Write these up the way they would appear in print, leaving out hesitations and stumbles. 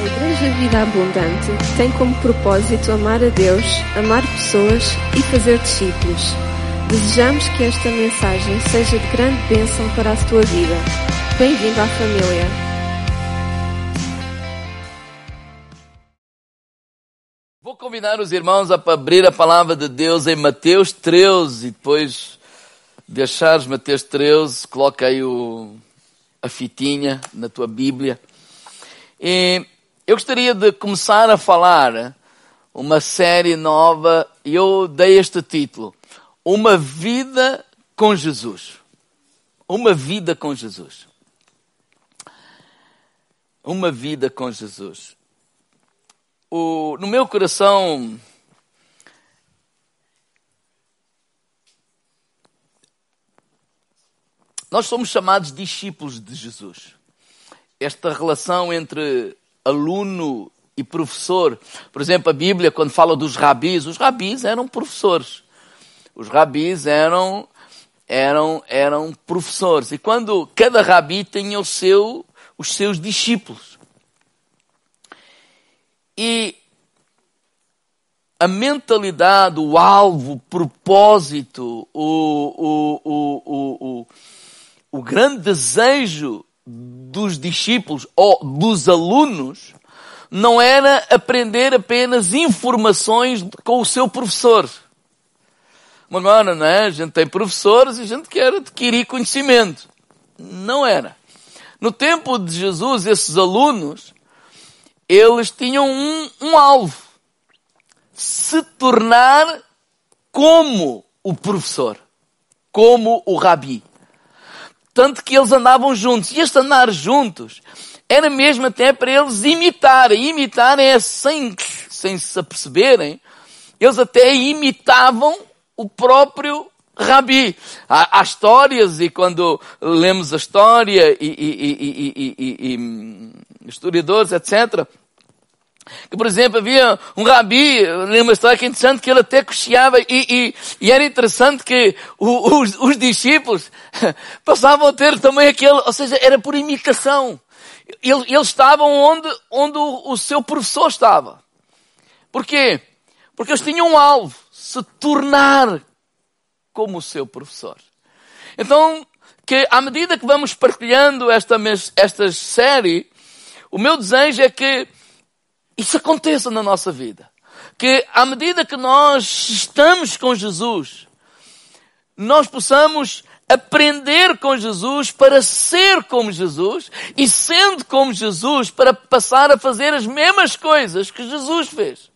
Igreja Vida Abundante tem como propósito amar a Deus, amar pessoas e fazer discípulos. Desejamos que esta mensagem seja de grande bênção para a tua vida. Bem-vindo à família. Vou convidar os irmãos a abrir a palavra de Deus em Mateus 13 e depois de achares Mateus 13, coloca aí a fitinha na tua Bíblia. E eu gostaria de começar a falar uma série nova e eu dei este título: Uma Vida com Jesus. Uma Vida com Jesus. Uma Vida com Jesus. No meu coração, nós somos chamados discípulos de Jesus. Esta relação entre aluno e professor. Por exemplo, a Bíblia, quando fala dos rabis, os rabis eram professores. Os rabis eram professores. E quando cada rabi tinha os seus discípulos. E a mentalidade, o alvo, o propósito, o grande desejo dos discípulos ou dos alunos não era aprender apenas informações com o seu professor. Agora, não é? A gente tem professores e a gente quer adquirir conhecimento. Não era. No tempo de Jesus, esses alunos, eles tinham um alvo: se tornar como o professor, como o rabi. Tanto que eles andavam juntos. E este andar juntos era mesmo até para eles imitarem. Imitar é sem se aperceberem. Eles até imitavam o próprio rabi. Há histórias, e quando lemos a história e historiadores, etc., que, por exemplo, havia um rabi, lembro uma história que é interessante, que ele até cocheava, e era interessante que os discípulos passavam a ter também aquele, ou seja, era por imitação. Eles estavam onde o seu professor estava. Porquê? Porque eles tinham um alvo: se tornar como o seu professor. Então, que à medida que vamos partilhando esta série, o meu desejo é que isso aconteça na nossa vida. Que à medida que nós estamos com Jesus, nós possamos aprender com Jesus para ser como Jesus, e sendo como Jesus, para passar a fazer as mesmas coisas que Jesus fez.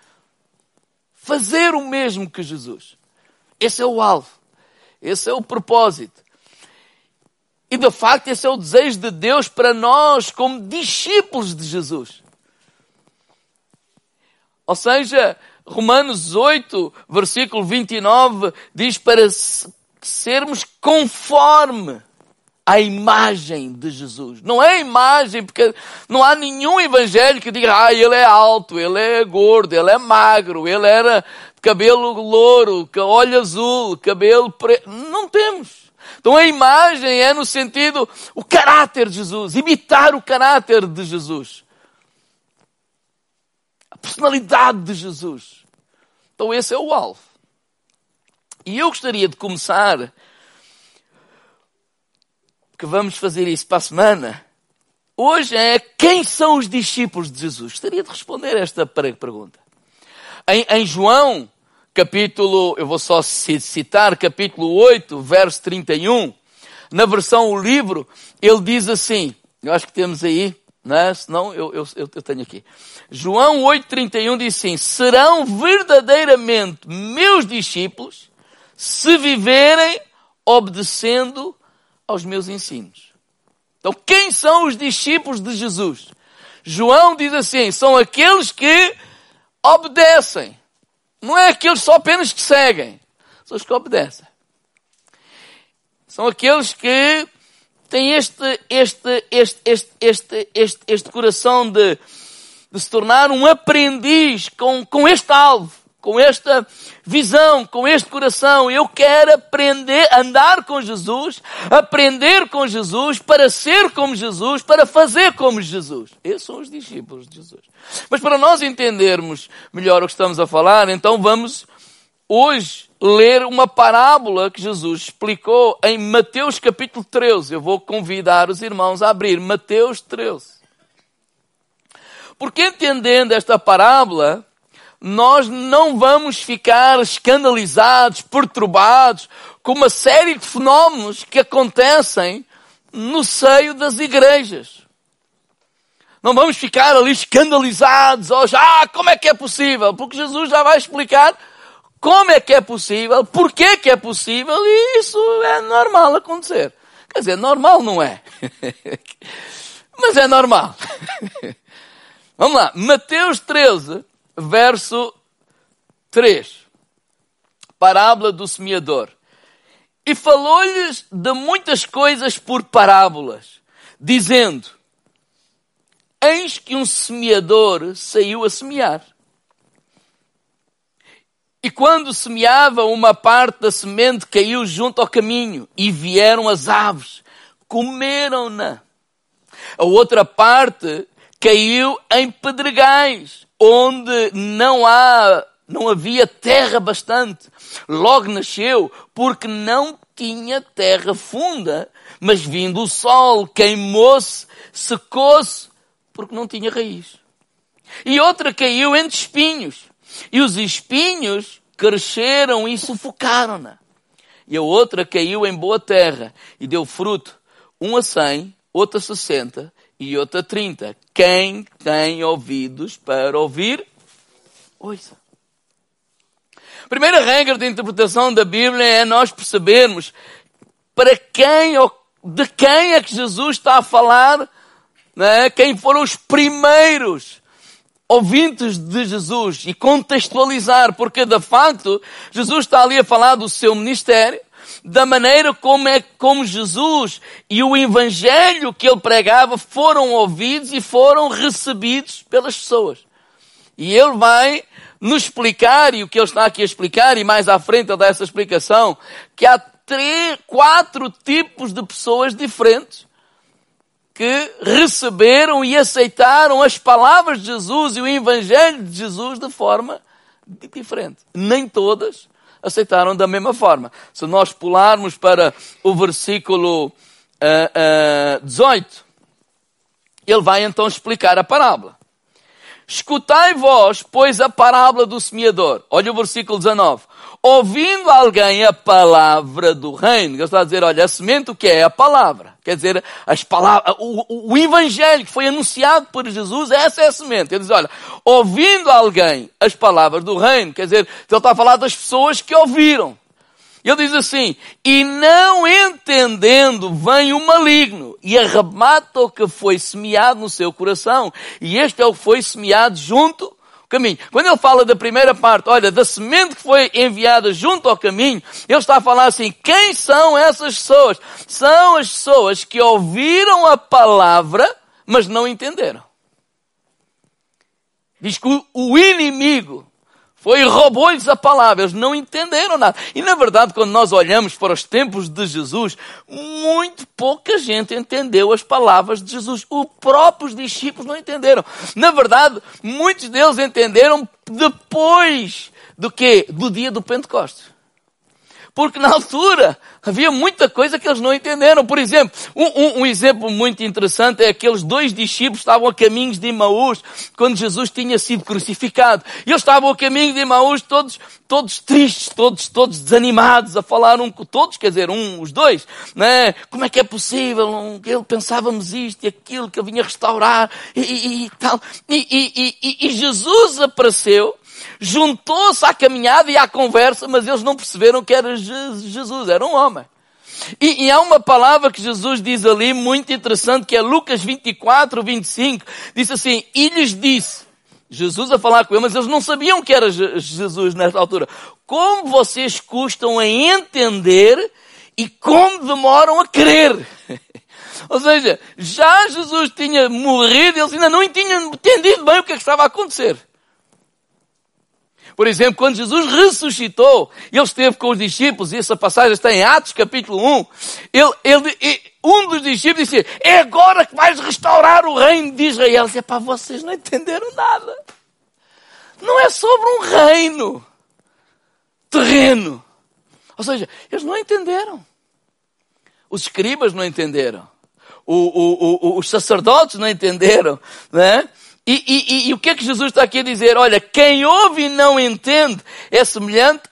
Fazer o mesmo que Jesus. Esse é o alvo. Esse é o propósito. E de facto esse é o desejo de Deus para nós como discípulos de Jesus. Ou seja, Romanos 8, versículo 29, diz para sermos conforme a imagem de Jesus. Não é a imagem, porque não há nenhum evangelho que diga: ele é alto, ele é gordo, ele é magro, ele era de cabelo louro, olho azul, cabelo preto. Não temos. Então a imagem é no sentido, o caráter de Jesus, imitar o caráter de Jesus. A personalidade de Jesus. Então esse é o alvo. E eu gostaria de começar, que vamos fazer isso para a semana. Hoje é: quem são os discípulos de Jesus? Gostaria de responder esta pergunta. Em João, capítulo, eu vou só citar, capítulo 8, verso 31, na versão O Livro, ele diz assim, eu acho que temos aí, não é? Senão eu tenho aqui. João 8,31 diz assim: serão verdadeiramente meus discípulos se viverem obedecendo aos meus ensinos. Então, quem são os discípulos de Jesus? João diz assim: são aqueles que obedecem. Não é aqueles só apenas que seguem. São os que obedecem. São aqueles que têm este coração de se tornar um aprendiz com este alvo. com esta visão, com este coração. Eu quero aprender, andar com Jesus, aprender com Jesus, para ser como Jesus, para fazer como Jesus. Esses são os discípulos de Jesus. Mas para nós entendermos melhor o que estamos a falar, então vamos hoje ler uma parábola que Jesus explicou em Mateus capítulo 13. Eu vou convidar os irmãos a abrir Mateus 13. Porque entendendo esta parábola, nós não vamos ficar escandalizados, perturbados com uma série de fenómenos que acontecem no seio das igrejas. Não vamos ficar ali escandalizados, como é que é possível? Porque Jesus já vai explicar como é que é possível, porquê que é possível, e isso é normal acontecer. Quer dizer, normal não é. Mas é normal. Vamos lá, Mateus 13, verso 3. Parábola do semeador. E falou-lhes de muitas coisas por parábolas, dizendo: eis que um semeador saiu a semear. E quando semeava, uma parte da semente caiu junto ao caminho, e vieram as aves, comeram-na. A outra parte caiu em pedregais, onde não havia terra bastante. Logo nasceu, porque não tinha terra funda, mas vindo o sol, queimou-se, secou-se, porque não tinha raiz. E outra caiu entre espinhos, e os espinhos cresceram e sufocaram-na. E a outra caiu em boa terra, e deu fruto, um a 100, outro a 60, e outra a 30. Quem tem ouvidos para ouvir, ouça. A primeira regra de interpretação da Bíblia é nós percebermos para quem ou de quem é que Jesus está a falar, né? Quem foram os primeiros ouvintes de Jesus, e contextualizar, porque de facto Jesus está ali a falar do seu ministério, da maneira como Jesus e o evangelho que ele pregava foram ouvidos e foram recebidos pelas pessoas. E ele vai nos explicar, e o que ele está aqui a explicar, e mais à frente ele dá essa explicação, que há 4 tipos de pessoas diferentes que receberam e aceitaram as palavras de Jesus e o evangelho de Jesus de forma diferente. Nem todas aceitaram da mesma forma. Se nós pularmos para o versículo 18, ele vai então explicar a parábola. Escutai vós, pois, a parábola do semeador. Olha o versículo 19. Ouvindo alguém a palavra do reino, ele está a dizer, olha, a semente o que é? A palavra. Quer dizer, as palavras, o evangelho que foi anunciado por Jesus, essa é a semente. Ele diz, olha, ouvindo alguém as palavras do reino, quer dizer, ele está a falar das pessoas que ouviram. Ele diz assim, e não entendendo, vem o maligno e arrebata o que foi semeado no seu coração. E este é o que foi semeado junto ao caminho. Quando ele fala da primeira parte, olha, da semente que foi enviada junto ao caminho, ele está a falar assim, quem são essas pessoas? São as pessoas que ouviram a palavra, mas não entenderam. Diz que o inimigo foi e roubou-lhes a palavra, eles não entenderam nada. E na verdade, quando nós olhamos para os tempos de Jesus, muito pouca gente entendeu as palavras de Jesus. Os próprios discípulos não entenderam. Na verdade, muitos deles entenderam depois do quê? Do dia do Pentecostes. Porque na altura havia muita coisa que eles não entenderam. Por exemplo, um exemplo muito interessante é aqueles 2 discípulos que estavam a caminhos de Emaús quando Jesus tinha sido crucificado. E eles estavam a caminho de Emaús todos tristes, todos desanimados, a falar todos, quer dizer, os 2, né? Como é que é possível? Ele pensávamos isto e aquilo que ele vinha restaurar e tal. E Jesus apareceu, juntou-se à caminhada e à conversa, mas eles não perceberam que era Jesus, era um homem. E há uma palavra que Jesus diz ali, muito interessante, que é Lucas 24, 25, diz assim, e lhes disse, Jesus a falar com ele, mas eles não sabiam que era Jesus nesta altura. Como vocês custam a entender e como demoram a crer. Ou seja, já Jesus tinha morrido, eles ainda não tinham entendido bem o que é que estava a acontecer. Por exemplo, quando Jesus ressuscitou, ele esteve com os discípulos, e essa passagem está em Atos capítulo 1, um dos discípulos disse, é agora que vais restaurar o reino de Israel. E para vocês não entenderam nada. Não é sobre um reino terreno. Ou seja, eles não entenderam. Os escribas não entenderam. Os sacerdotes não entenderam, né? E o que é que Jesus está aqui a dizer? Olha, quem ouve e não entende é semelhante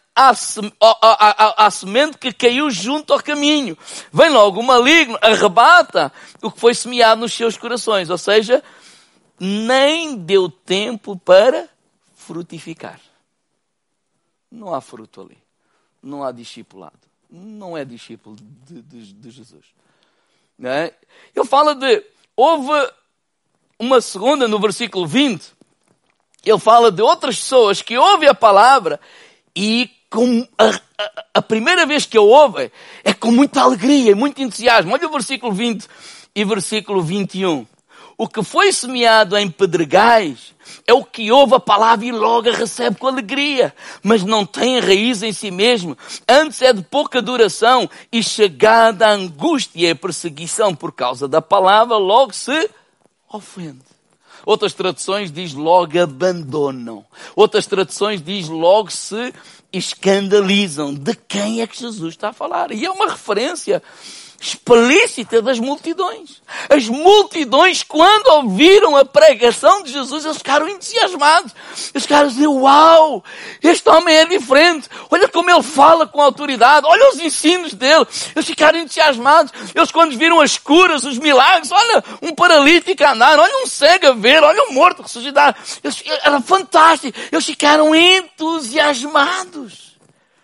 à semente que caiu junto ao caminho. Vem logo o maligno, arrebata o que foi semeado nos seus corações. Ou seja, nem deu tempo para frutificar. Não há fruto ali. Não há discipulado. Não é discípulo de Jesus. Não é? Ele fala houve uma segunda, no versículo 20, ele fala de outras pessoas que ouvem a palavra e com a primeira vez que a ouvem é com muita alegria e muito entusiasmo. Olha o versículo 20 e versículo 21. O que foi semeado em pedregais é o que ouve a palavra e logo a recebe com alegria, mas não tem raiz em si mesmo. Antes é de pouca duração e chegada a angústia e a perseguição por causa da palavra, logo se ofende. Outras traduções diz logo abandonam. Outras traduções diz logo se escandalizam. De quem é que Jesus está a falar? E é uma referência explícita das multidões. As multidões, quando ouviram a pregação de Jesus, eles ficaram entusiasmados. Eles ficaram a dizer, uau, este homem é diferente. Olha como ele fala com autoridade. Olha os ensinos dele. Eles ficaram entusiasmados. Eles quando viram as curas, os milagres, olha um paralítico a andar, olha um cego a ver, olha um morto a ressuscitar. Era fantástico. Eles ficaram entusiasmados.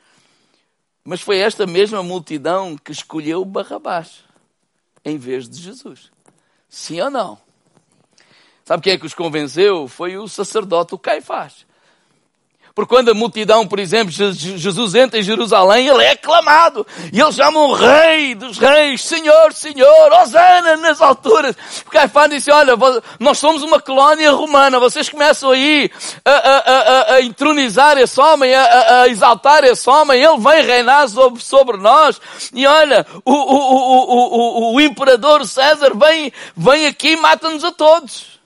Mas foi esta mesma multidão que escolheu Barrabás em vez de Jesus. Sim ou não? Sabe quem é que os convenceu? Foi o sacerdote, o Caifás. Porque quando a multidão, por exemplo, Jesus entra em Jerusalém, ele é aclamado. E eles chamam o Rei dos Reis, Senhor, Senhor, Hosana nas alturas. O Caifás disse, olha, nós somos uma colónia romana, vocês começam aí a entronizar esse homem, a exaltar esse homem, ele vem reinar sobre nós. E olha, o imperador César vem aqui e mata-nos a todos.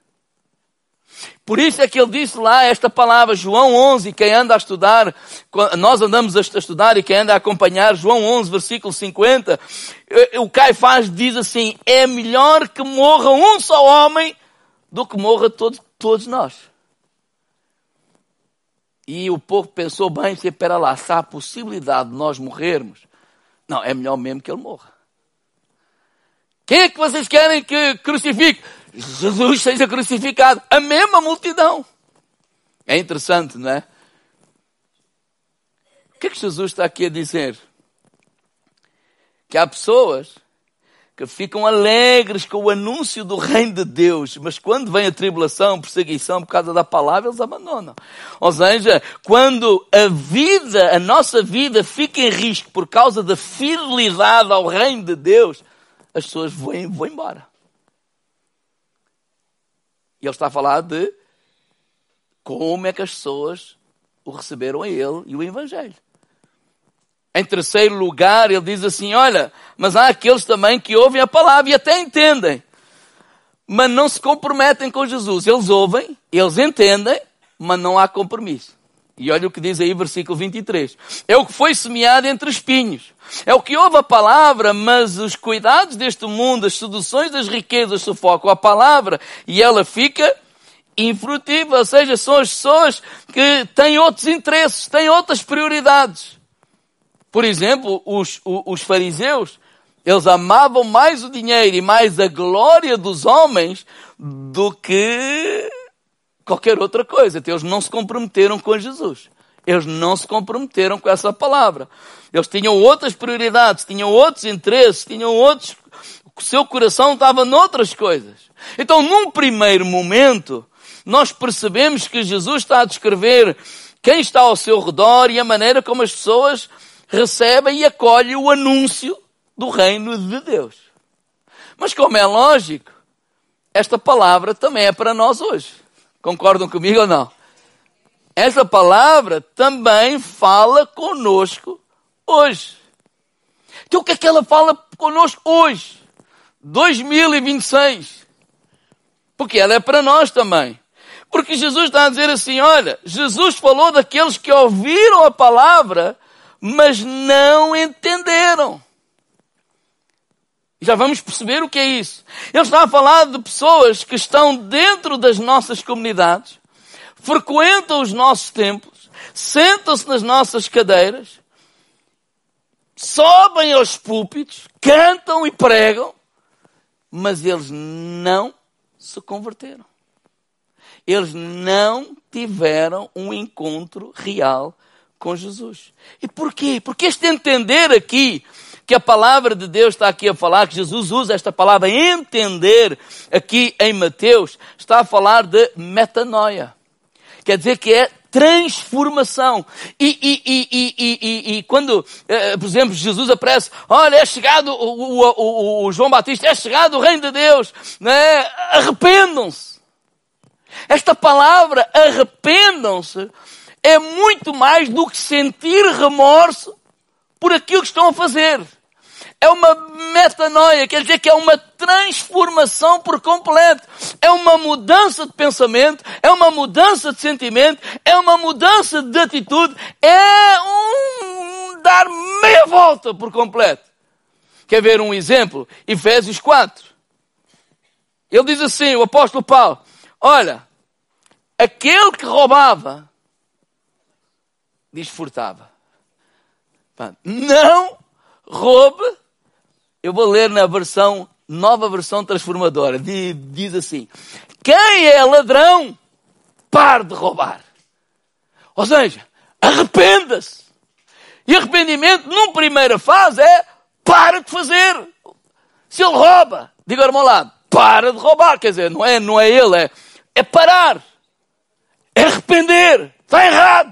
Por isso é que ele disse lá esta palavra, João 11, quem anda a estudar, nós andamos a estudar e quem anda a acompanhar, João 11, versículo 50, o Caifás diz assim, é melhor que morra um só homem do que morra todos nós. E o povo pensou bem, espera lá, se há a possibilidade de nós morrermos, não, é melhor mesmo que ele morra. Quem é que vocês querem que crucifique? Jesus seja crucificado. A mesma multidão. É interessante, não é? O que é que Jesus está aqui a dizer? Que há pessoas que ficam alegres com o anúncio do reino de Deus, mas quando vem a tribulação, perseguição por causa da palavra, eles abandonam. Ou seja, quando a nossa vida fica em risco por causa da fidelidade ao reino de Deus, as pessoas vão embora. E ele está a falar de como é que as pessoas o receberam a ele e o Evangelho. Em terceiro lugar, ele diz assim, olha, mas há aqueles também que ouvem a palavra e até entendem, mas não se comprometem com Jesus. Eles ouvem, eles entendem, mas não há compromisso. E olha o que diz aí, versículo 23. É o que foi semeado entre espinhos. É o que ouve a palavra, mas os cuidados deste mundo, as seduções das riquezas sufocam a palavra e ela fica infrutível. Ou seja, são as pessoas que têm outros interesses, têm outras prioridades. Por exemplo, os fariseus, eles amavam mais o dinheiro e mais a glória dos homens do que qualquer outra coisa. Então, eles não se comprometeram com Jesus. Eles não se comprometeram com essa palavra. Eles tinham outras prioridades, tinham outros interesses, tinham outros... O seu coração estava noutras coisas. Então, num primeiro momento, nós percebemos que Jesus está a descrever quem está ao seu redor e a maneira como as pessoas recebem e acolhem o anúncio do reino de Deus. Mas como é lógico, esta palavra também é para nós hoje. Concordam comigo ou não? essa palavra também fala conosco hoje. Então o que é que ela fala conosco hoje? 2026. Porque ela é para nós também. Porque Jesus está a dizer assim, olha, Jesus falou daqueles que ouviram a palavra, mas não entenderam. Já vamos perceber o que é isso. Ele está a falar de pessoas que estão dentro das nossas comunidades, frequentam os nossos templos, sentam-se nas nossas cadeiras, sobem aos púlpitos, cantam e pregam, mas eles não se converteram. Eles não tiveram um encontro real com Jesus. E porquê? Porque este entender aqui, que a palavra de Deus está aqui a falar, que Jesus usa esta palavra entender aqui em Mateus, está a falar de metanoia. Quer dizer que é transformação. E quando, por exemplo, Jesus aparece, olha, é chegado o João Batista, é chegado o reino de Deus, né? Arrependam-se. Esta palavra, arrependam-se, é muito mais do que sentir remorso por aquilo que estão a fazer. É uma metanoia, quer dizer que é uma transformação por completo. É uma mudança de pensamento, é uma mudança de sentimento, é uma mudança de atitude, é um dar meia volta por completo. Quer ver um exemplo? Efésios 4. Ele diz assim, o apóstolo Paulo, olha, aquele que roubava, diz furtava. Não roube. Eu vou ler na versão, nova versão transformadora. Diz assim, quem é ladrão, pare de roubar. Ou seja, arrependa-se. E arrependimento, numa primeira fase, é para de fazer. Se ele rouba, diga ao meu lado, para de roubar. Quer dizer, não é ele, é parar. É arrepender. Está errado.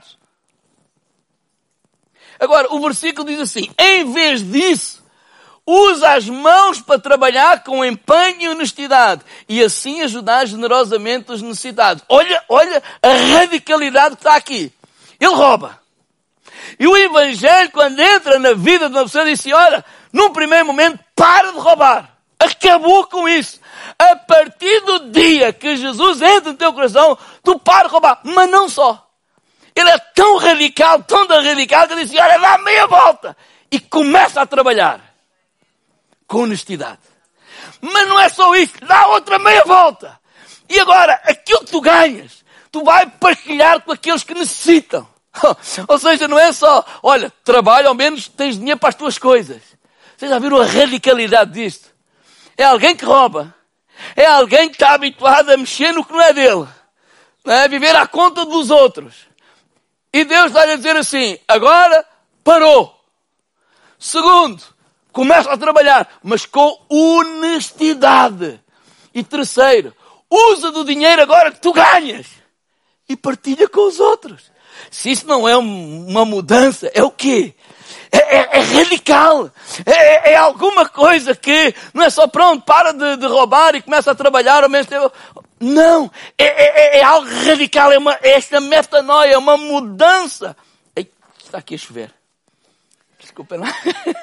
Agora, o versículo diz assim, em vez disso, usa as mãos para trabalhar com empenho e honestidade e assim ajudar generosamente os necessitados. Olha a radicalidade que está aqui. Ele rouba. E o Evangelho, quando entra na vida de uma pessoa, diz assim, olha, num primeiro momento, para de roubar. Acabou com isso. A partir do dia que Jesus entra no teu coração, tu para de roubar. Mas não só. Ele é tão radical, que ele diz assim, olha, dá meia volta. E começa a trabalhar. Com honestidade. Mas não é só isso. Dá outra meia volta. E agora, aquilo que tu ganhas, tu vai partilhar com aqueles que necessitam. Ou seja, não é só, olha, trabalha, ao menos tens dinheiro para as tuas coisas. Vocês já viram a radicalidade disto? É alguém que rouba. É alguém que está habituado a mexer no que não é dele. Não é? Viver à conta dos outros. E Deus está a dizer assim, agora parou. Segundo, começa a trabalhar, mas com honestidade. E terceiro, usa do dinheiro agora que tu ganhas e partilha com os outros. Se isso não é uma mudança, é o quê? É radical. É alguma coisa que não é só pronto, para de roubar e começa a trabalhar ao mesmo tempo. Não, é algo radical, esta metanoia, é uma mudança. Ei, está aqui a chover. Desculpem lá.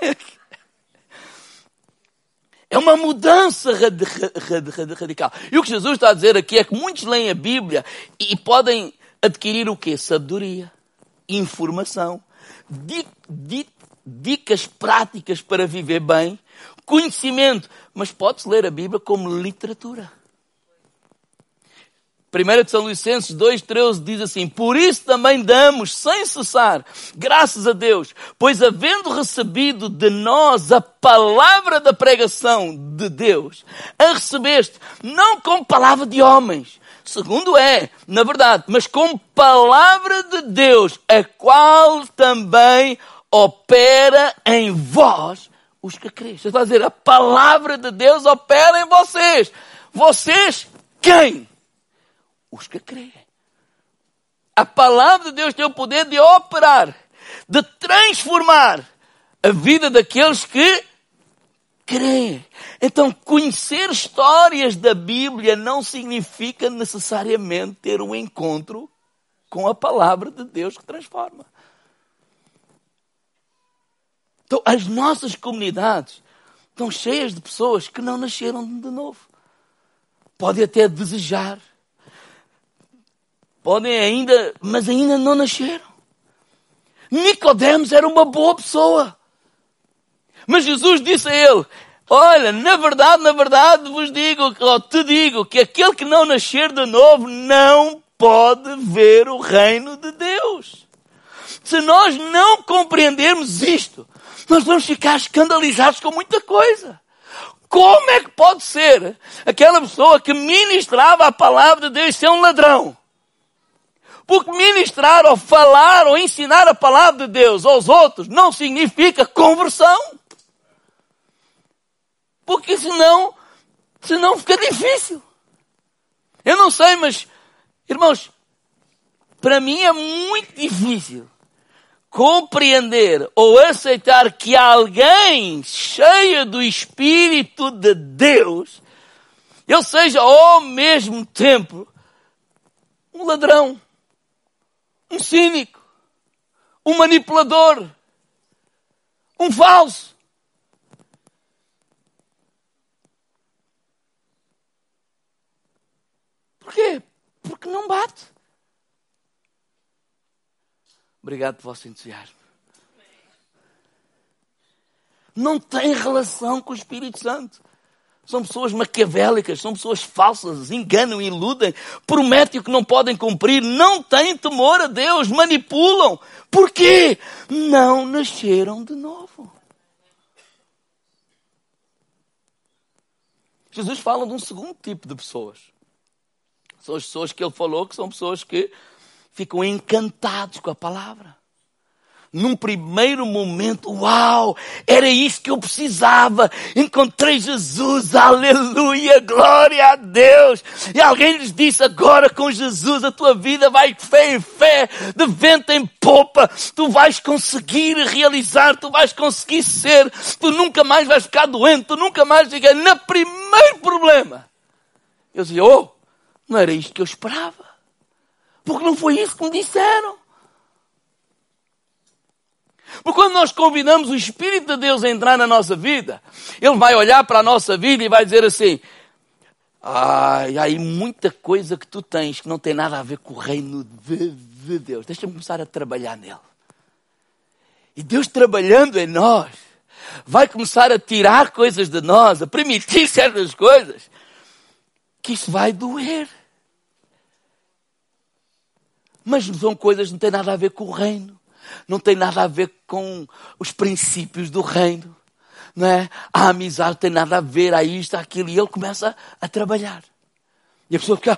É uma mudança radical. E o que Jesus está a dizer aqui é que muitos leem a Bíblia e podem adquirir o quê? Sabedoria, informação, dicas práticas para viver bem, conhecimento. Mas pode-se ler a Bíblia como literatura. 1 Tessalonicenses 2,13 diz assim, por isso também damos sem cessar, graças a Deus, pois havendo recebido de nós a palavra da pregação de Deus, a recebeste não como palavra de homens, segundo é, na verdade, mas como palavra de Deus, a qual também opera em vós os que creem. Você está a dizer, a palavra de Deus opera em vocês. Vocês quem? Os que creem. A palavra de Deus tem o poder de operar, de transformar a vida daqueles que creem. Então, conhecer histórias da Bíblia não significa necessariamente ter um encontro com a palavra de Deus que transforma. Então, as nossas comunidades estão cheias de pessoas que não nasceram de novo. Podem até desejar. Podem ainda, mas ainda não nasceram. Nicodemos era uma boa pessoa. Mas Jesus disse a ele, olha, na verdade vos digo, ou te digo, que aquele que não nascer de novo não pode ver o reino de Deus. Se nós não compreendermos isto, nós vamos ficar escandalizados com muita coisa. Como é que pode ser aquela pessoa que ministrava a palavra de Deus ser um ladrão? Porque ministrar ou falar ou ensinar a palavra de Deus aos outros não significa conversão. Porque senão fica difícil. Eu não sei, mas, irmãos, para mim é muito difícil compreender ou aceitar que alguém cheio do Espírito de Deus, ele seja ao mesmo tempo um ladrão, um cínico, um manipulador, um falso. Por quê? Porque não bate. Obrigado pelo vosso entusiasmo. Não tem relação com o Espírito Santo. São pessoas maquiavélicas, são pessoas falsas, enganam, iludem, prometem o que não podem cumprir, não têm temor a Deus, manipulam. Por quê? Não nasceram de novo. Jesus fala de um segundo tipo de pessoas. São as pessoas que ele falou que são pessoas que ficam encantados com a palavra. Num primeiro momento, uau, era isso que eu precisava. Encontrei Jesus, aleluia, glória a Deus. E alguém lhes disse, agora com Jesus a tua vida vai de fé em fé, de vento em popa. Tu vais conseguir realizar, tu vais conseguir ser. Tu nunca mais vais ficar doente, tu nunca mais vais ficar... No primeiro problema, eu dizia, não era isto que eu esperava. Porque não foi isso que me disseram. Porque quando nós convidamos o Espírito de Deus a entrar na nossa vida, Ele vai olhar para a nossa vida e vai dizer assim, há aí muita coisa que tu tens que não tem nada a ver com o reino de Deus. Deixa-me começar a trabalhar nele. E Deus trabalhando em nós, vai começar a tirar coisas de nós, a permitir certas coisas, que isso vai doer. Mas são coisas que não têm nada a ver com o reino. Não tem nada a ver com os princípios do reino. Não é? A amizade não tem nada a ver, a isto, a aquilo. E ele começa a trabalhar. E a pessoa fica,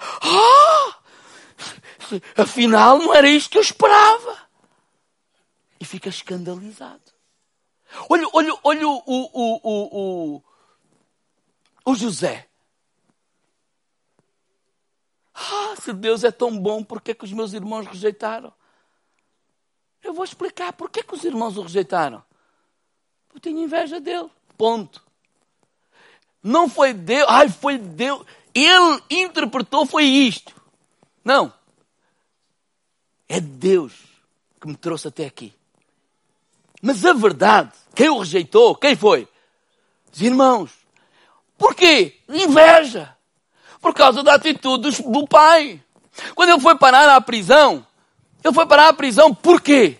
afinal não era isto que eu esperava. E fica escandalizado. Olha o José. Se Deus é tão bom, por que os meus irmãos rejeitaram? Eu vou explicar por que os irmãos o rejeitaram. Eu tinha inveja dele. Ponto. Não foi Deus. Foi Deus. Ele interpretou, foi isto. Não. É Deus que me trouxe até aqui. Mas a verdade, quem o rejeitou, quem foi? Os irmãos. Porquê? Inveja. Por causa da atitude do pai. Quando ele foi parar à prisão, ele foi parar à prisão por quê?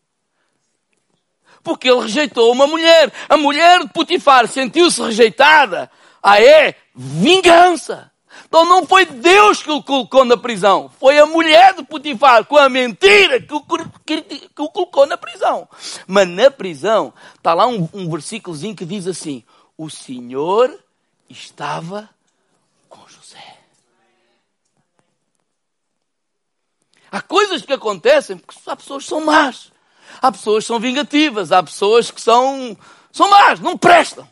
Porque ele rejeitou uma mulher. A mulher de Potifar sentiu-se rejeitada. Vingança. Então não foi Deus que o colocou na prisão. Foi a mulher de Potifar com a mentira que o colocou na prisão. Mas na prisão está lá um versículozinho que diz assim, o Senhor estava com José. Há coisas que acontecem porque há pessoas que são más. Há pessoas que são vingativas. Há pessoas que são más, não prestam.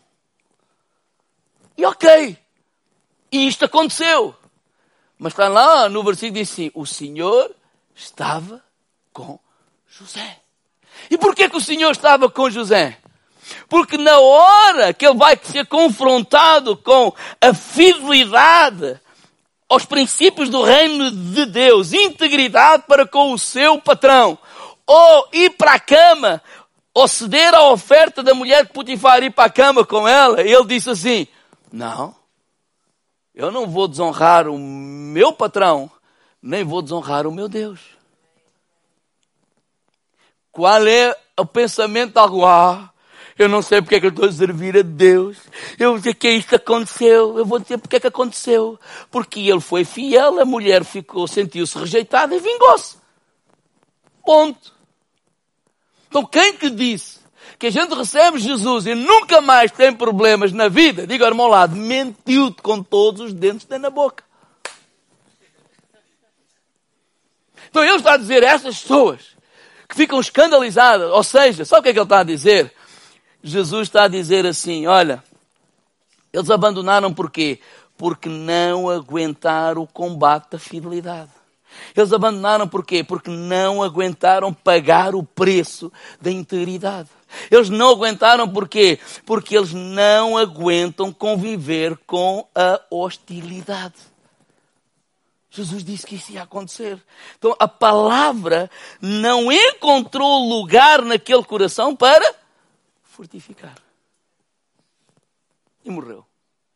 E ok. E isto aconteceu. Mas está lá no versículo diz assim, o Senhor estava com José. E porquê que o Senhor estava com José? Porque na hora que ele vai ser confrontado com a fidelidade aos princípios do reino de Deus, integridade para com o seu patrão, ou ir para a cama, ou ceder à oferta da mulher de Potifar ir para a cama com ela, ele disse assim, não, eu não vou desonrar o meu patrão, nem vou desonrar o meu Deus. Qual é o pensamento de algo? Eu não sei porque é que eu estou a servir a Deus. Eu vou dizer que isto aconteceu. Eu vou dizer porque é que aconteceu. Porque ele foi fiel, a mulher sentiu-se rejeitada e vingou-se. Ponto. Então quem que disse que a gente recebe Jesus e nunca mais tem problemas na vida, diga ao irmão ao lado, mentiu-te com todos os dentes que tem na boca. Então ele está a dizer a estas pessoas que ficam escandalizadas, ou seja, sabe o que é que ele está a dizer? Jesus está a dizer assim, olha, eles abandonaram porquê? Porque não aguentaram o combate da fidelidade. Eles abandonaram porquê? Porque não aguentaram pagar o preço da integridade. Eles não aguentaram porquê? Porque eles não aguentam conviver com a hostilidade. Jesus disse que isso ia acontecer. Então a palavra não encontrou lugar naquele coração para fortificar. E morreu.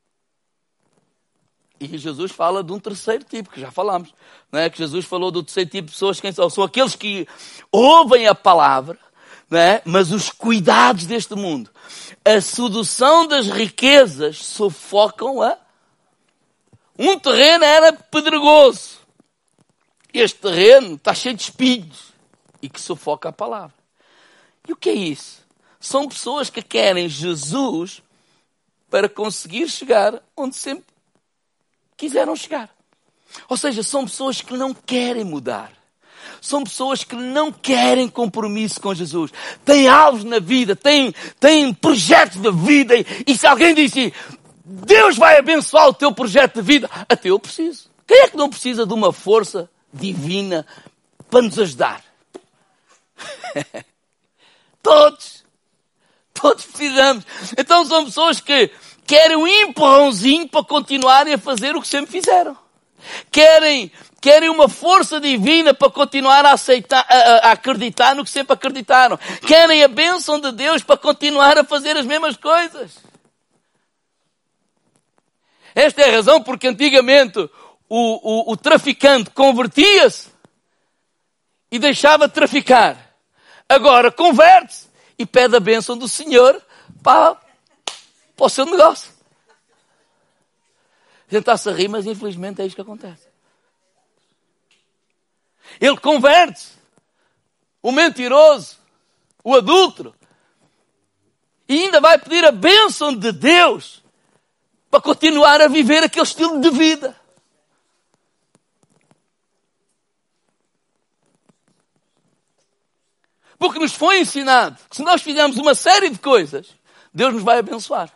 E Jesus fala de um terceiro tipo, que já falámos. Não é? Que Jesus falou do terceiro tipo de pessoas, quem são? São aqueles que ouvem a palavra, não é? Mas os cuidados deste mundo, a sedução das riquezas sufocam-a. Um terreno era pedregoso. Este terreno está cheio de espinhos e que sufoca a palavra. E o que é isso? São pessoas que querem Jesus para conseguir chegar onde sempre quiseram chegar. Ou seja, são pessoas que não querem mudar. São pessoas que não querem compromisso com Jesus. Têm alvos na vida, têm projetos de vida. E se alguém diz assim, Deus vai abençoar o teu projeto de vida, até eu preciso. Quem é que não precisa de uma força divina para nos ajudar? Todos. Todos precisamos. Então são pessoas que querem um empurrãozinho para continuarem a fazer o que sempre fizeram. Querem uma força divina para continuar a acreditar no que sempre acreditaram. Querem a bênção de Deus para continuar a fazer as mesmas coisas. Esta é a razão porque antigamente o traficante convertia-se e deixava de traficar. Agora converte-se e pede a bênção do Senhor para o seu negócio. A gente está-se a rir, mas infelizmente é isso que acontece. Ele converte-se, o mentiroso, o adúltero, e ainda vai pedir a bênção de Deus para continuar a viver aquele estilo de vida. Porque nos foi ensinado que se nós fizermos uma série de coisas, Deus nos vai abençoar.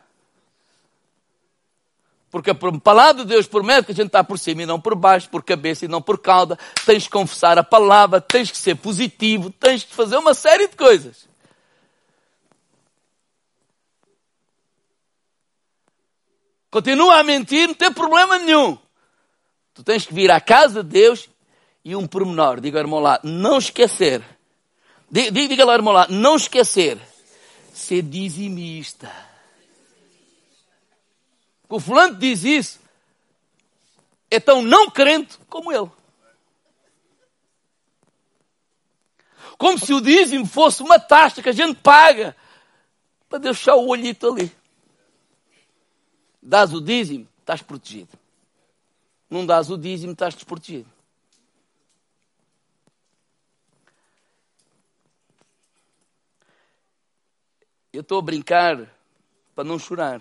Porque a palavra de Deus promete que a gente está por cima e não por baixo, por cabeça e não por cauda. Tens que confessar a palavra, tens que ser positivo, tens que fazer uma série de coisas. Continua a mentir, não tem problema nenhum. Tu tens que vir à casa de Deus e um pormenor. Diga ao irmão lá, não esquecer. Diga lá, irmão lá, não esquecer. Ser dizimista. O fulano diz isso. É tão não crente como ele. Como se o dízimo fosse uma taxa que a gente paga para deixar o olhito ali. Dás o dízimo, estás protegido. Não dás o dízimo, estás desprotegido. Eu estou a brincar para não chorar.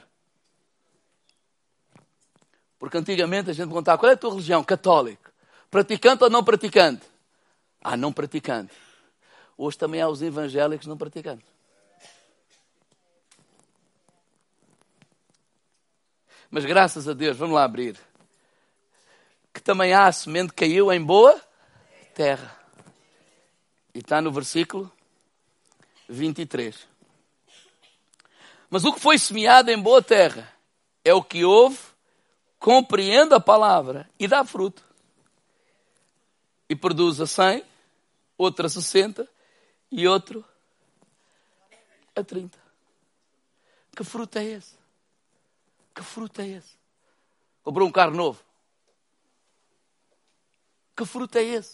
Porque antigamente a gente perguntava, qual é a tua religião? Católico. Praticante ou não praticante? Não praticante. Hoje também há os evangélicos não praticantes. Mas graças a Deus, vamos lá abrir, que também há a semente que caiu em boa terra. E está no versículo 23. Mas o que foi semeado em boa terra é o que ouve compreende a palavra e dá fruto. E produz a 100, outro a 60 e outro a 30. Que fruto é esse? Que fruto é esse? Comprou um carro novo. Que fruto é esse?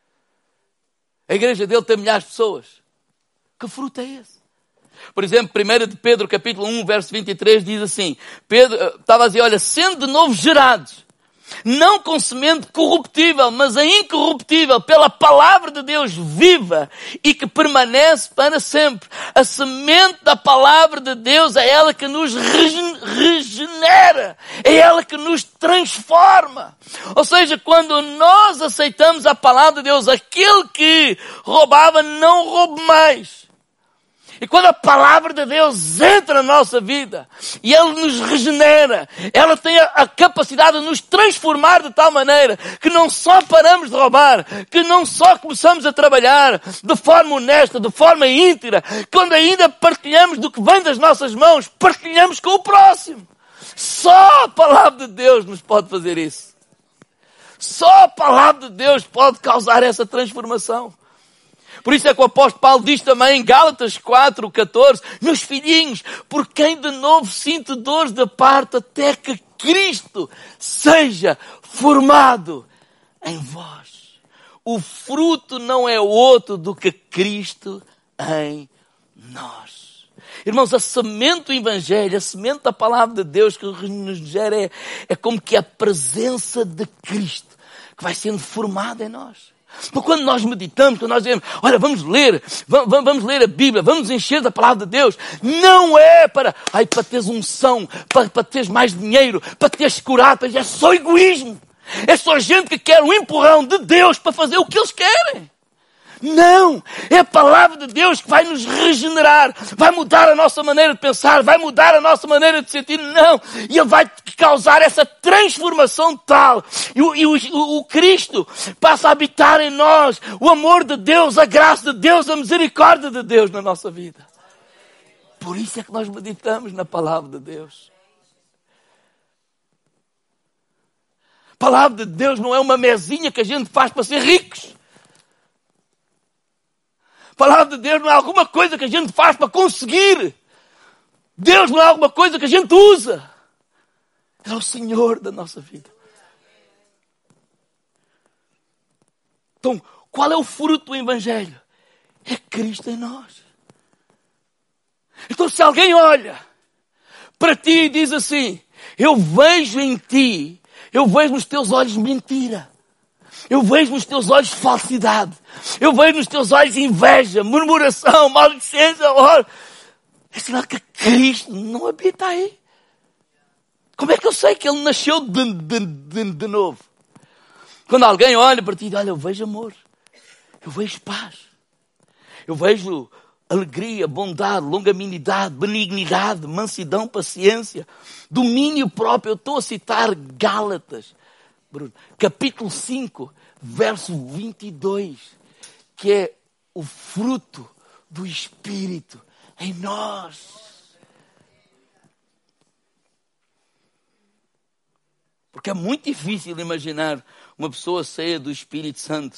A igreja dele tem milhares de pessoas. Que fruto é esse? Por exemplo, 1 de Pedro, capítulo 1, verso 23, diz assim, Pedro estava a dizer, olha, sendo de novo gerados, não com semente corruptível, mas a incorruptível, pela palavra de Deus viva e que permanece para sempre. A semente da palavra de Deus é ela que nos regenera, é ela que nos transforma. Ou seja, quando nós aceitamos a palavra de Deus, aquele que roubava não roube mais. E quando a palavra de Deus entra na nossa vida e ela nos regenera, ela tem a capacidade de nos transformar de tal maneira que não só paramos de roubar, que não só começamos a trabalhar de forma honesta, de forma íntegra, quando ainda partilhamos do que vem das nossas mãos, partilhamos com o próximo. Só a palavra de Deus nos pode fazer isso. Só a palavra de Deus pode causar essa transformação. Por isso é que o apóstolo Paulo diz também em Gálatas 4:14, meus filhinhos, por quem de novo sinto dores da parte até que Cristo seja formado em vós. O fruto não é outro do que Cristo em nós. Irmãos, a semente do Evangelho, a semente da palavra de Deus que nos gera é como que a presença de Cristo que vai sendo formada em nós. Porque quando nós meditamos, quando nós dizemos, olha, vamos ler a Bíblia, vamos encher da palavra de Deus, não é para teres unção, para teres mais dinheiro, para teres curado, é só egoísmo. É só gente que quer um empurrão de Deus para fazer o que eles querem. Não! É a palavra de Deus que vai nos regenerar, vai mudar a nossa maneira de pensar, vai mudar a nossa maneira de sentir. Não! E Ele vai causar essa transformação tal. E o Cristo passa a habitar em nós. O amor de Deus, a graça de Deus, a misericórdia de Deus na nossa vida. Por isso é que nós meditamos na palavra de Deus. A palavra de Deus não é uma mesinha que a gente faz para ser ricos. A palavra de Deus não é alguma coisa que a gente faz para conseguir. Deus não é alguma coisa que a gente usa. Ele é o Senhor da nossa vida. Então, qual é o fruto do Evangelho? É Cristo em nós. Então, se alguém olha para ti e diz assim, eu vejo em ti, eu vejo nos teus olhos mentira. Eu vejo nos teus olhos falsidade. Eu vejo nos teus olhos inveja, murmuração, maledicência. É sinal que Cristo não habita aí. Como é que eu sei que Ele nasceu de novo? Quando alguém olha para ti e diz, olha, eu vejo amor. Eu vejo paz. Eu vejo alegria, bondade, longanimidade, benignidade, mansidão, paciência, domínio próprio. Eu estou a citar Gálatas. Capítulo 5, verso 22, que é o fruto do Espírito em nós. Porque é muito difícil imaginar uma pessoa cheia do Espírito Santo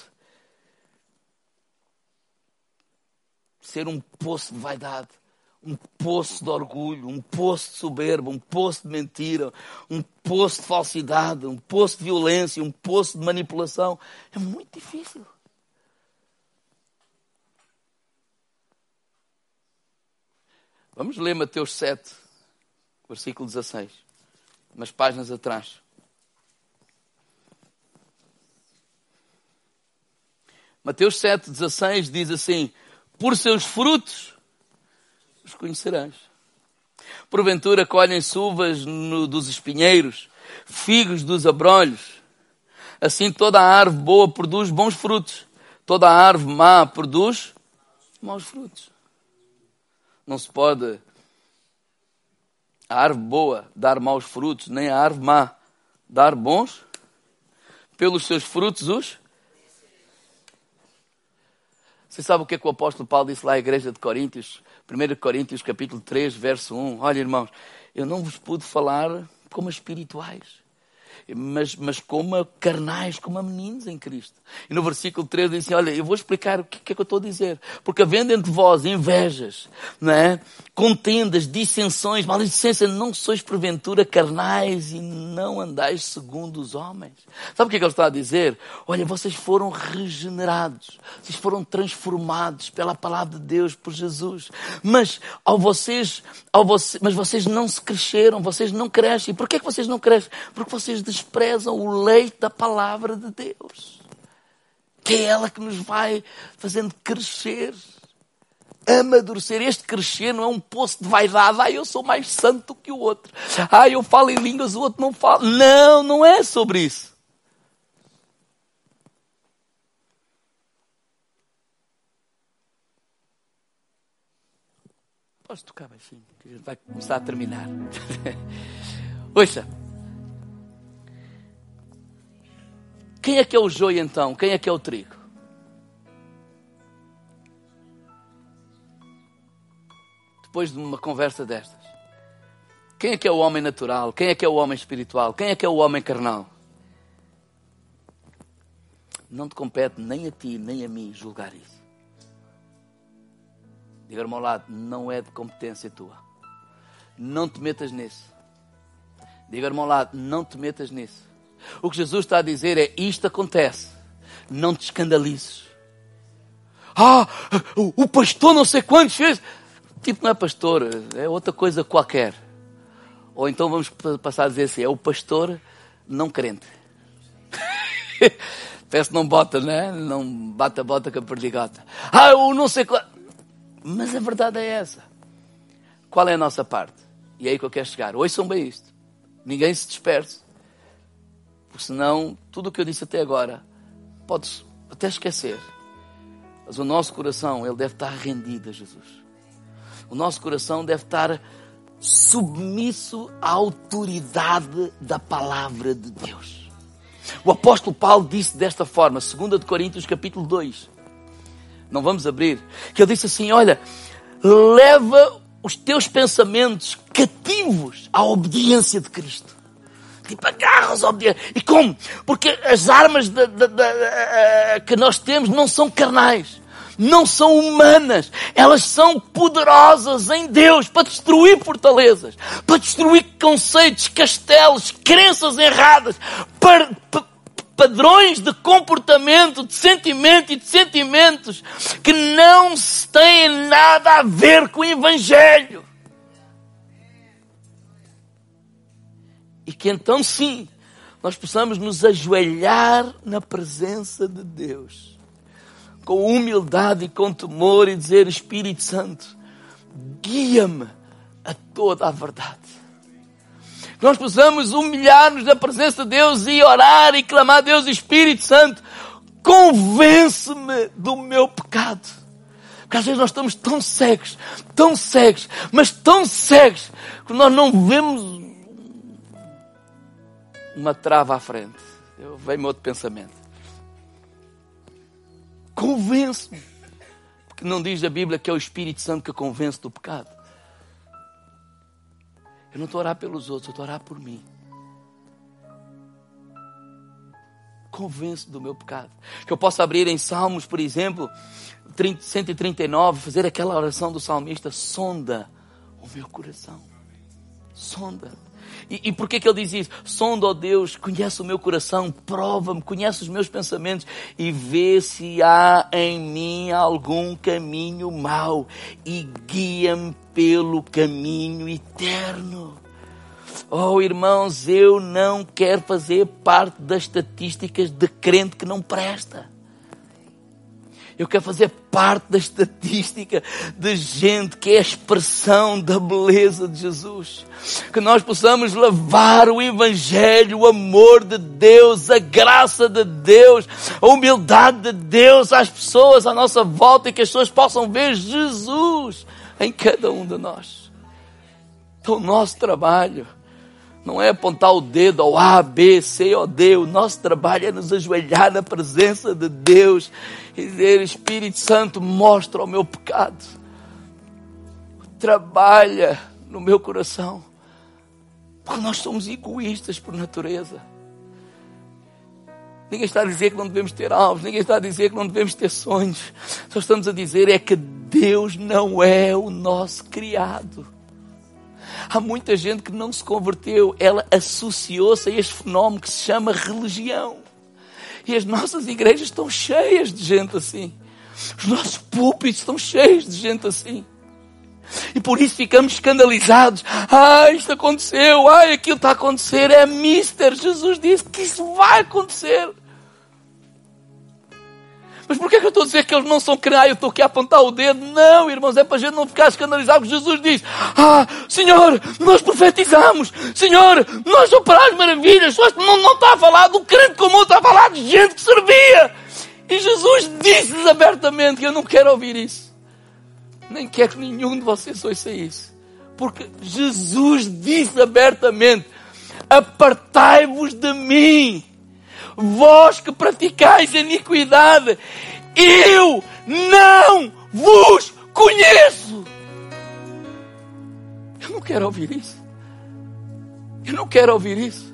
ser um poço de vaidade, um poço de orgulho, um poço de soberba, um poço de mentira, um poço de falsidade, um poço de violência, um poço de manipulação. É muito difícil. Vamos ler Mateus 7, versículo 16, umas páginas atrás. Mateus 7, 16 diz assim, por seus frutos os conhecerás. Porventura colhem-se uvas dos espinheiros, figos dos abrolhos. Assim toda a árvore boa produz bons frutos. Toda a árvore má produz maus frutos. Não se pode a árvore boa dar maus frutos, nem a árvore má dar bons. Pelos seus frutos os... Você sabe o que é que o apóstolo Paulo disse lá à igreja de Coríntios? 1 Coríntios capítulo 3, verso 1. Olha, irmãos, eu não vos pude falar como espirituais. mas como carnais, como meninos em Cristo. E no versículo 13 diz assim, olha, eu vou explicar o que é que eu estou a dizer. Porque havendo entre vós invejas, não é? Contendas, dissensões, maledicência, não sois porventura carnais e não andais segundo os homens. Sabe o que é que ele está a dizer? Olha, vocês foram regenerados, vocês foram transformados pela palavra de Deus, por Jesus. Mas vocês não se cresceram, vocês não crescem. Por que é que vocês não crescem? Porque vocês desprezam o leite da palavra de Deus. Que é ela que nos vai fazendo crescer, amadurecer. Este crescer não é um poço de vaidade. Eu sou mais santo que o outro. Eu falo em línguas, o outro não fala. Não, não é sobre isso. Podes tocar baixinho, que a gente vai começar a terminar. Ouça. Quem é que é o joio então? Quem é que é o trigo? Depois de uma conversa destas. Quem é que é o homem natural? Quem é que é o homem espiritual? Quem é que é o homem carnal? Não te compete nem a ti, nem a mim julgar isso. Diga-me ao lado, não é de competência tua. Não te metas nisso. Diga-me ao lado, não te metas nisso. O que Jesus está a dizer é, isto acontece. Não te escandalizes. O pastor não sei quantos fez. Tipo, não é pastor, é outra coisa qualquer. Ou então vamos passar a dizer assim, é o pastor não crente. Parece que não bota, né? Não bate a bota com a perdigota. O não sei qual. Mas a verdade é essa. Qual é a nossa parte? E é aí que eu quero chegar. Ouçam bem isto. Ninguém se disperse. Porque senão, tudo o que eu disse até agora, pode-se até esquecer. Mas o nosso coração, ele deve estar rendido a Jesus. O nosso coração deve estar submisso à autoridade da palavra de Deus. O apóstolo Paulo disse desta forma, 2 Coríntios capítulo 2. Não vamos abrir. Que ele disse assim, olha, leva os teus pensamentos cativos à obediência de Cristo. Tipo, agarra-os à obediência. E como? Porque as armas que nós temos não são carnais. Não são humanas. Elas são poderosas em Deus para destruir fortalezas. Para destruir conceitos, castelos, crenças erradas. Padrões de comportamento, de sentimento e de sentimentos que não têm nada a ver com o Evangelho. E que então sim, nós possamos nos ajoelhar na presença de Deus, com humildade e com temor e dizer, Espírito Santo, guia-me a toda a verdade. Nós possamos humilhar-nos na presença de Deus e orar e clamar a Deus, Espírito Santo, convence-me do meu pecado. Porque às vezes nós estamos tão cegos, mas tão cegos, que nós não vemos uma trava à frente. Vem-me outro pensamento. Convence-me. Porque não diz a Bíblia que é o Espírito Santo que convence do pecado. Eu não estou a orar pelos outros, eu estou a orar por mim. Convence do meu pecado. Que eu possa abrir em Salmos, por exemplo, 139, fazer aquela oração do salmista, sonda o meu coração. Sonda. E por que ele diz isso? Sonda, ó Deus, conhece o meu coração, prova-me, conhece os meus pensamentos e vê se há em mim algum caminho mau e guia-me pelo caminho eterno. Oh, irmãos, eu não quero fazer parte das estatísticas de crente que não presta. Eu quero fazer parte da estatística de gente que é a expressão da beleza de Jesus. Que nós possamos levar o Evangelho, o amor de Deus, a graça de Deus, a humildade de Deus às pessoas à nossa volta e que as pessoas possam ver Jesus em cada um de nós. Então o nosso trabalho não é apontar o dedo ao A, B, C ou D. O nosso trabalho é nos ajoelhar na presença de Deus e dizer, Espírito Santo, mostra o meu pecado. Trabalha no meu coração. Porque nós somos egoístas por natureza. Ninguém está a dizer que não devemos ter alvos. Ninguém está a dizer que não devemos ter sonhos. Só estamos a dizer é que Deus não é o nosso criado. Há muita gente que não se converteu. Ela associou-se a este fenómeno que se chama religião. E as nossas igrejas estão cheias de gente assim. Os nossos púlpitos estão cheios de gente assim. E por isso ficamos escandalizados. Isto aconteceu. Aquilo está a acontecer. É mister. Jesus disse que isso vai acontecer. Mas porquê que eu estou a dizer que eles não são crentes? Eu estou aqui a apontar o dedo. Não, irmãos, é para a gente não ficar escandalizado. Porque Jesus disse, Senhor, nós profetizamos. Senhor, nós operámos maravilhas. Não está a falar do crente comum, está a falar de gente que servia. E Jesus disse-lhes abertamente que eu não quero ouvir isso. Nem quero que nenhum de vocês ouça isso. Porque Jesus disse abertamente, apartai-vos de mim, vós que praticais a iniquidade, eu não vos conheço. Eu não quero ouvir isso. Eu não quero ouvir isso.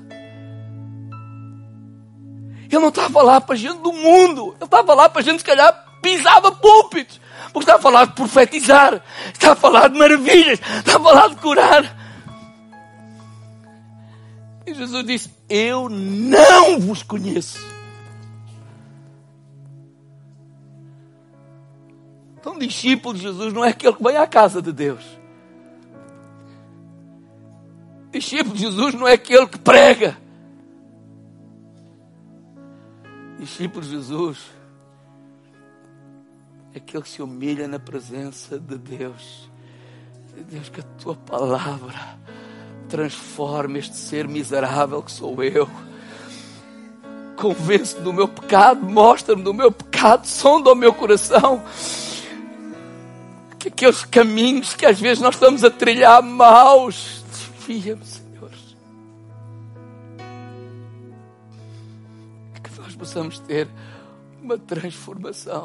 Ele não está a falar para a gente do mundo. Ele está a falar para a gente, se calhar, pisava púlpitos. Porque está a falar de profetizar. Está a falar de maravilhas. Está a falar de curar. E Jesus disse, eu não vos conheço. Então, discípulo de Jesus não é aquele que vem à casa de Deus. Discípulo de Jesus não é aquele que prega. Discípulo de Jesus é aquele que se humilha na presença de Deus. Deus, que a tua palavra transforme este ser miserável que sou eu. Convence-me do meu pecado, mostra-me do meu pecado, sonda o meu coração. Que aqueles caminhos que às vezes nós estamos a trilhar maus, desvia-me, Senhor. Que nós possamos ter uma transformação.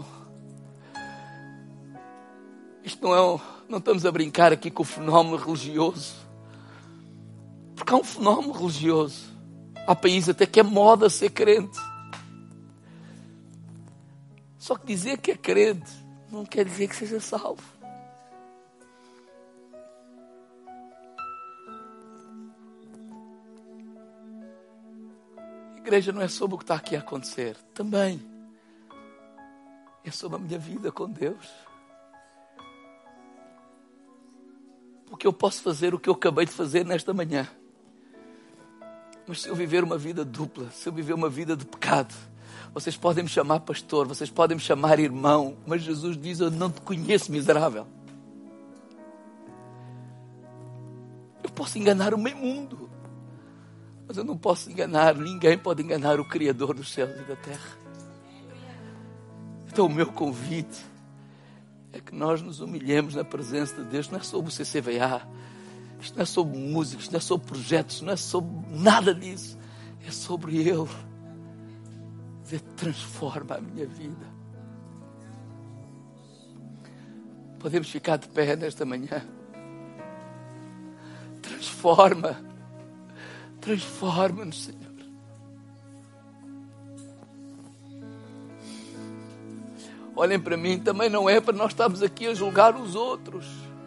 Isto não estamos a brincar aqui com o fenómeno religioso. Porque há um fenómeno religioso. Há países até que é moda ser crente. Só que dizer que é crente não quer dizer que seja salvo. A igreja não é sobre o que está aqui a acontecer. Também. É sobre a minha vida com Deus. Porque eu posso fazer o que eu acabei de fazer nesta manhã. Mas se eu viver uma vida dupla, se eu viver uma vida de pecado, vocês podem me chamar pastor, vocês podem me chamar irmão, mas Jesus diz, eu não te conheço, miserável. Eu posso enganar o meio mundo, mas eu não posso enganar, ninguém pode enganar o Criador dos céus e da terra. Então o meu convite é que nós nos humilhemos na presença de Deus. Não é sobre o CCVA, isto não é sobre música, isto não é sobre projetos, não é sobre nada disso. É sobre Ele. Ele transforma a minha vida. Podemos ficar de pé nesta manhã. Transforma-nos, Senhor. Olhem para mim, também não é para nós estarmos aqui a julgar os outros.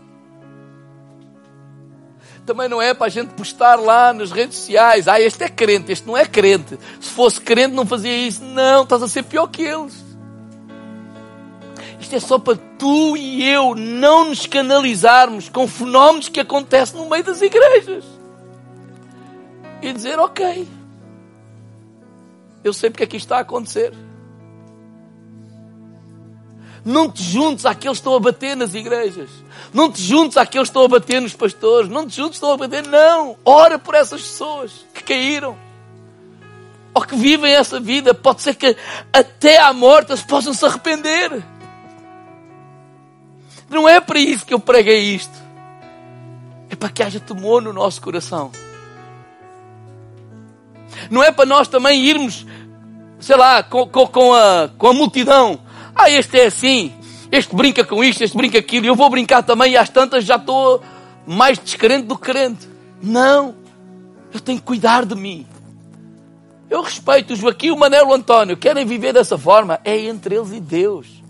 Também não é para a gente postar lá nas redes sociais, este é crente, este não é crente. Se fosse crente não fazia isso. Não, estás a ser pior que eles. Isto é só para tu e eu não nos canalizarmos com fenómenos que acontecem no meio das igrejas. E dizer, ok, eu sei porque é que isto está a acontecer. Não te juntes àqueles que estão a bater nas igrejas. Não te juntes àqueles que estão a bater nos pastores. Não te juntes estão a bater. Não. Ora por essas pessoas que caíram. Ou que vivem essa vida. Pode ser que até à morte eles possam se arrepender. Não é para isso que eu preguei isto. É para que haja temor no nosso coração. Não é para nós também irmos, sei lá, com a multidão. Este é assim, este brinca com isto, este brinca aquilo, eu vou brincar também e às tantas já estou mais descrente do que crente. Não, eu tenho que cuidar de mim. Eu respeito o Joaquim, o Manel, o António. Querem viver dessa forma? É entre eles e Deus.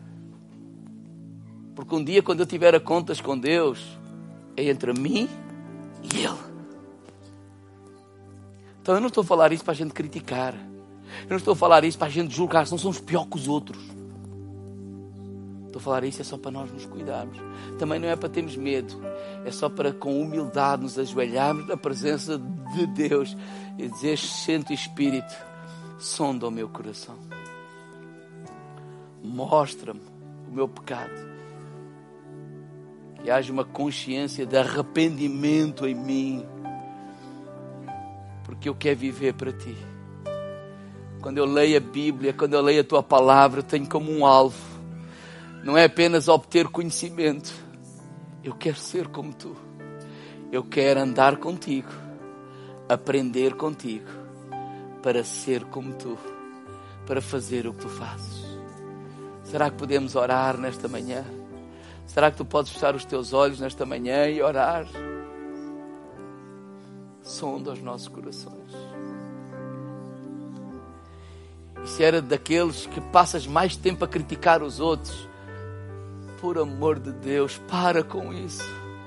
Porque um dia, quando eu tiver a contas com Deus, é entre mim e Ele. Então eu não estou a falar isso para a gente criticar. Eu não estou a falar isso para a gente julgar, senão somos pior que os outros. Estou a falar isso é só para nós nos cuidarmos. Também não é para termos medo. É só para, com humildade, nos ajoelharmos na presença de Deus e dizer: Santo Espírito, sonda o meu coração. Mostra-me o meu pecado. Que haja uma consciência de arrependimento em mim. Porque eu quero viver para Ti. Quando eu leio a Bíblia, quando eu leio a Tua palavra, eu tenho como um alvo. Não é apenas obter conhecimento. Eu quero ser como Tu. Eu quero andar contigo. Aprender contigo. Para ser como Tu. Para fazer o que Tu fazes. Será que podemos orar nesta manhã? Será que Tu podes fechar os Teus olhos nesta manhã e orar? Sonda os nossos corações. E se era daqueles que passas mais tempo a criticar os outros, por amor de Deus, para com isso.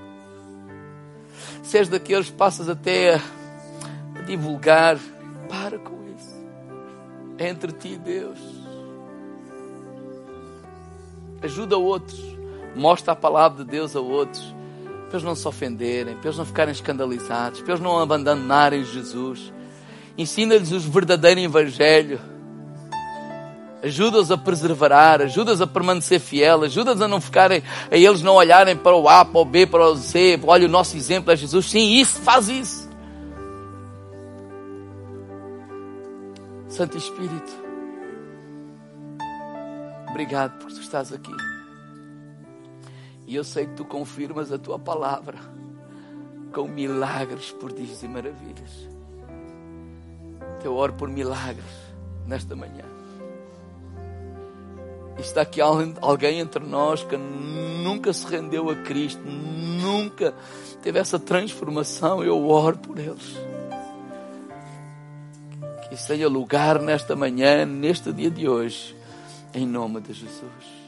Se és daqueles que passas até a divulgar, para com isso. É entre ti e Deus. Ajuda outros. Mostra a palavra de Deus a outros. Para eles não se ofenderem, para eles não ficarem escandalizados, para eles não abandonarem Jesus. Ensina-lhes o verdadeiro evangelho. Ajuda-os a perseverar, ajuda-os a permanecer fiel, ajuda-os a não ficarem, a eles não olharem para o A, para o B, para o C. Olha, o nosso exemplo é Jesus. Sim, isso, faz isso. Santo Espírito, obrigado porque Tu estás aqui. E eu sei que Tu confirmas a Tua palavra com milagres, prodígios e maravilhas. Eu oro por milagres nesta manhã. E está aqui alguém entre nós que nunca se rendeu a Cristo, nunca teve essa transformação. Eu oro por eles. Que isso tenha lugar nesta manhã, neste dia de hoje, em nome de Jesus.